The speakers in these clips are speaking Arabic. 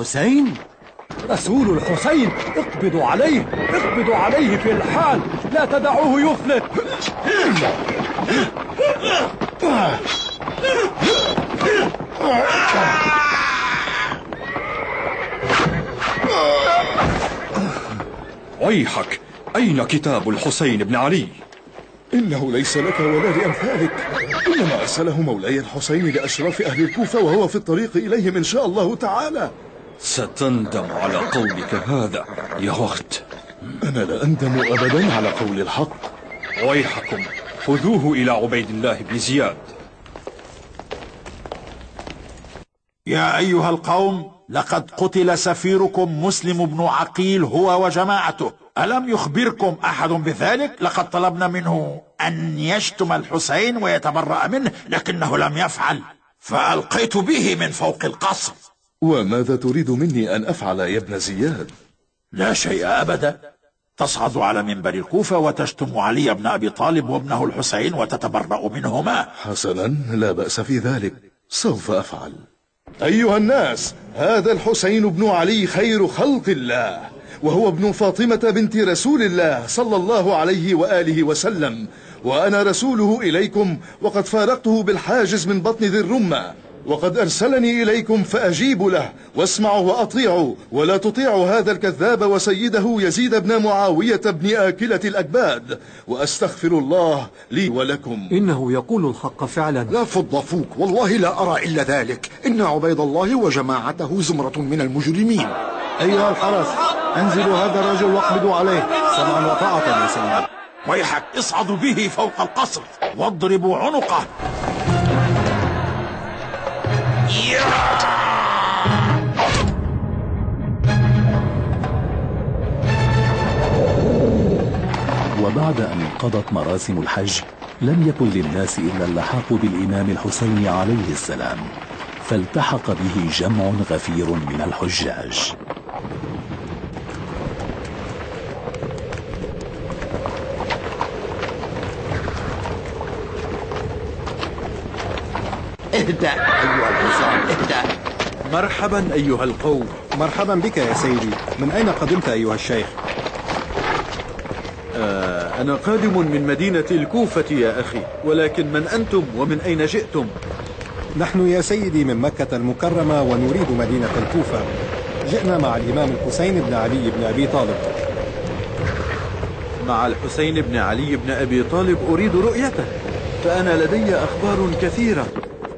الحسين؟ رسول الحسين، اقبضوا عليه، اقبضوا عليه في الحال، لا تدعوه يفلت. ويحك، أين كتاب الحسين بن علي؟ إنه ليس لك ولا لأمثالك، إنما أرسله مولاي الحسين لأشراف أهل الكوفة وهو في الطريق إليهم إن شاء الله تعالى. ستندم على قولك هذا يا وقت. أنا لا أندم أبدا على قول الحق. ويحكم، خذوه إلى عبيد الله بن زياد. يا أيها القوم، لقد قتل سفيركم مسلم بن عقيل هو وجماعته. ألم يخبركم أحد بذلك؟ لقد طلبنا منه أن يشتم الحسين ويتبرأ منه، لكنه لم يفعل، فألقيت به من فوق القصر. وماذا تريد مني أن أفعل يا ابن زياد؟ لا شيء أبدا. تصعد على منبر الكوفة وتشتم علي بن أبي طالب وابنه الحسين وتتبرأ منهما. حسنا، لا بأس في ذلك، سوف أفعل. أيها الناس، هذا الحسين بن علي خير خلق الله، وهو ابن فاطمة بنت رسول الله صلى الله عليه وآله وسلم، وأنا رسوله إليكم، وقد فارقته بالحاجز من بطن ذي الرمة، وقد أرسلني إليكم فأجيبوا له واسمعوا وأطيعوا، ولا تطيعوا هذا الكذاب وسيده يزيد بن معاوية بن آكلة الأكباد، وأستغفر الله لي ولكم. إنه يقول الحق فعلا. لا فض فوك، والله لا أرى إلا ذلك. إن عبيد الله وجماعته زمرة من المجرمين. أيها الحرس، انزلوا هذا الرجل واقبضوا عليه سمعا وطاعة يا سيدي. ويحك، اصعدوا به فوق القصر واضربوا عنقه. وبعد أن انقضت مراسم الحج، لم يكن للناس إلا اللحاق بالإمام الحسين عليه السلام، فالتحق به جمع غفير من الحجاج. اهدأ أيها الحصان، اهدأ. مرحبا أيها القوم. مرحبا بك يا سيدي. من أين قدمت أيها الشيخ؟ أنا قادم من مدينة الكوفة يا أخي، ولكن من أنتم ومن أين جئتم؟ نحن يا سيدي من مكة المكرمة ونريد مدينة الكوفة. جئنا مع الإمام الحسين بن علي بن أبي طالب. مع الحسين بن علي بن أبي طالب أريد رؤيته، فأنا لدي أخبار كثيرة.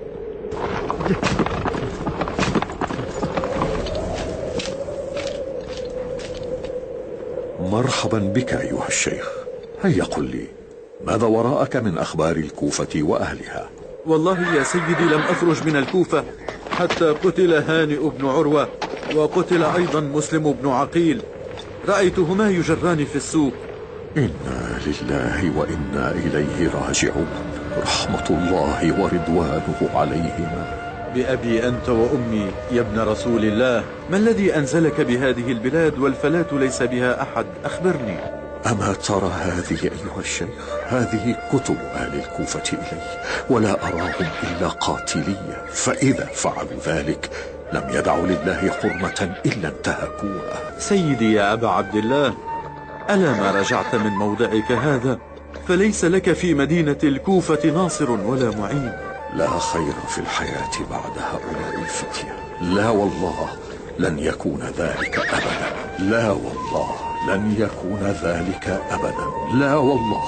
مرحبا بك أيها الشيخ. هيا قل لي، ماذا وراءك من أخبار الكوفة وأهلها؟ والله يا سيدي لم أخرج من الكوفة حتى قتل هانئ بن عروة، وقتل أيضا مسلم بن عقيل، رأيتهما يجران في السوق. إنا لله وإنا إليه راجعون، رحمة الله ورضوانه عليهما. بأبي أنت وأمي يا ابن رسول الله، ما الذي أنزلك بهذه البلاد والفلاة ليس بها أحد؟ أخبرني. أما ترى هذه أيها الشيخ؟ هذه كتب أهل الكوفة إلي، ولا أراهم إلا قاتلية، فإذا فعلوا ذلك لم يدعوا لله حرمة إلا انتهكوها. سيدي يا أبا عبد الله، ألا ما رجعت من موضعك هذا؟ فليس لك في مدينة الكوفة ناصر ولا معين. لا خير في الحياة بعد هؤلاء الفتية، لا والله لن يكون ذلك أبدا، لا والله لن يكون ذلك أبدا، لا والله.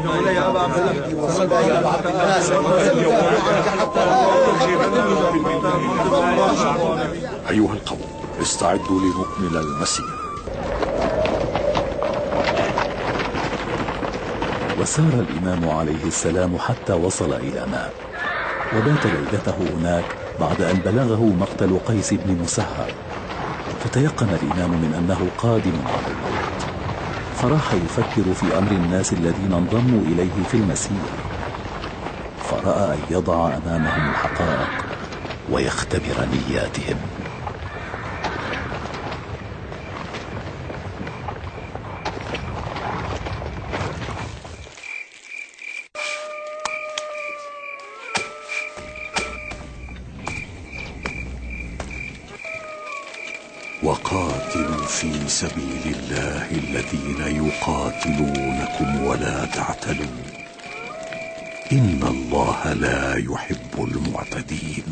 أيها القوم، استعدوا لنكمل المسير. وسار الإمام عليه السلام حتى وصل إلى ماء، وبات ليلته هناك بعد أن بلغه مقتل قيس بن مسهر، فتيقن الإمام من أنه قادم على الموت، فراح يفكر في أمر الناس الذين انضموا إليه في المسير، فرأى أن يضع أمامهم الحقائق ويختبر نياتهم. قاتلوا في سبيل الله الذين يقاتلونكم ولا تعتدوا إن الله لا يحب المعتدين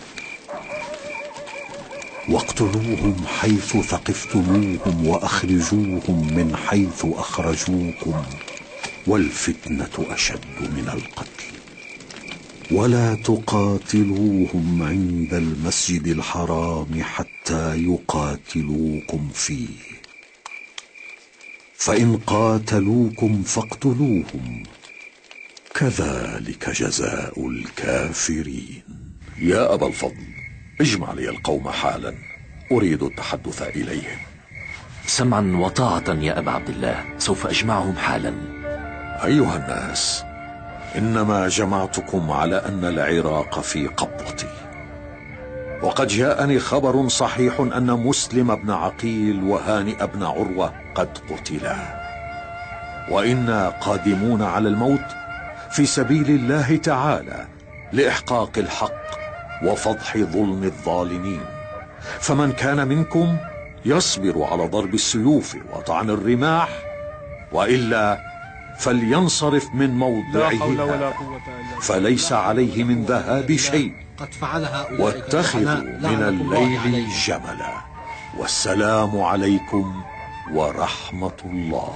واقتلوهم حيث ثقفتموهم وأخرجوهم من حيث أخرجوكم والفتنة أشد من القتل ولا تقاتلوهم عند المسجد الحرام حتى يقاتلوكم فيه فإن قاتلوكم فاقتلوهم كذلك جزاء الكافرين. يا أبا الفضل اجمع لي القوم حالا أريد التحدث إليهم. سمعا وطاعة يا أبا عبد الله، سوف أجمعهم حالا. أيها الناس، إنما جمعتكم على أن العراق في قبضتي، وقد جاءني خبر صحيح أن مسلم بن عقيل وهانئ بن عروة قد قتلا، وإنا قادمون على الموت في سبيل الله تعالى لإحقاق الحق وفضح ظلم الظالمين، فمن كان منكم يصبر على ضرب السيوف وطعن الرماح، وإلا فلينصرف من موضعه فليس عليه من ذهاب شيء، واتخذوا من الليل جملا، والسلام عليكم ورحمة الله.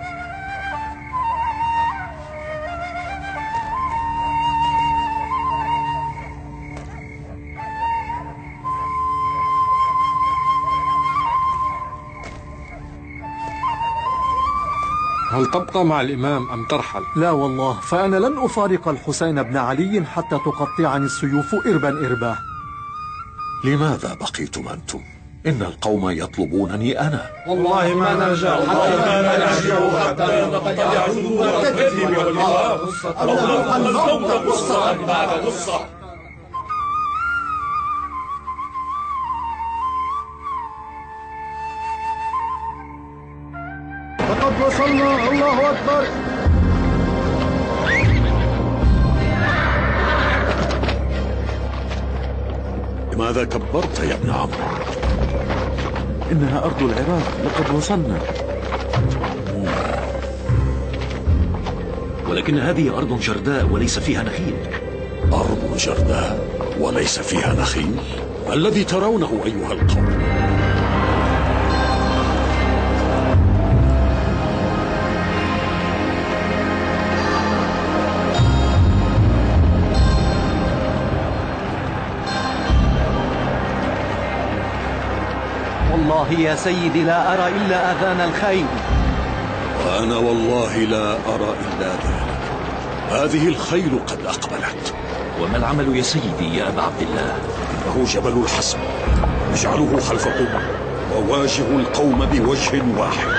هل تبقى مع الإمام أم ترحل؟ لا والله، فأنا لن أفارق الحسين بن علي حتى تقطعني السيوف إربا إربا. لماذا بقيتم أنتم؟ إن القوم يطلبونني أنا. والله ما نرجع حتى يعودوا وتكذب الموت قصة بعد قصة. لقد وصلنا، الله أكبر. لماذا كبرت يا ابن عمرو؟ إنها أرض العراق، لقد وصلنا. ولكن هذه أرض جرداء وليس فيها نخيل. أرض جرداء وليس فيها نخيل؟ ما الذي ترونه أيها القوم؟ والله يا سيدي لا أرى إلا أذان الخيل. وأنا والله لا أرى إلا ذلك. هذه الخيل قد أقبلت. وما العمل يا سيدي يا أبا عبد الله؟ إنه جبل الحسم، اجعلوه خلفكم وواجهوا القوم بوجه واحد.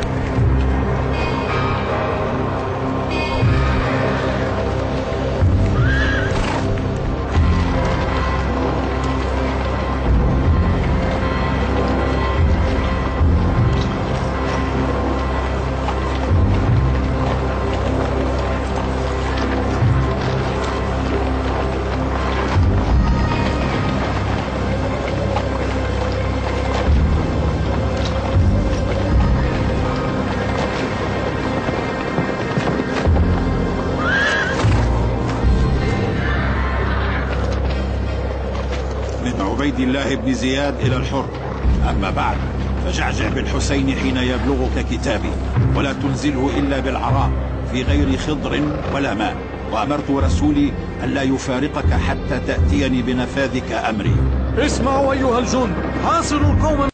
عبيد الله بن زياد إلى الحر. أما بعد فجعجع بالحسين حين يبلغك كتابي، ولا تنزله إلا بالعراء في غير خضر ولا ماء، وأمرت رسولي أن لا يفارقك حتى تأتيني بنفاذك أمري. اسمعوا أيها الجند، حاصروا القوم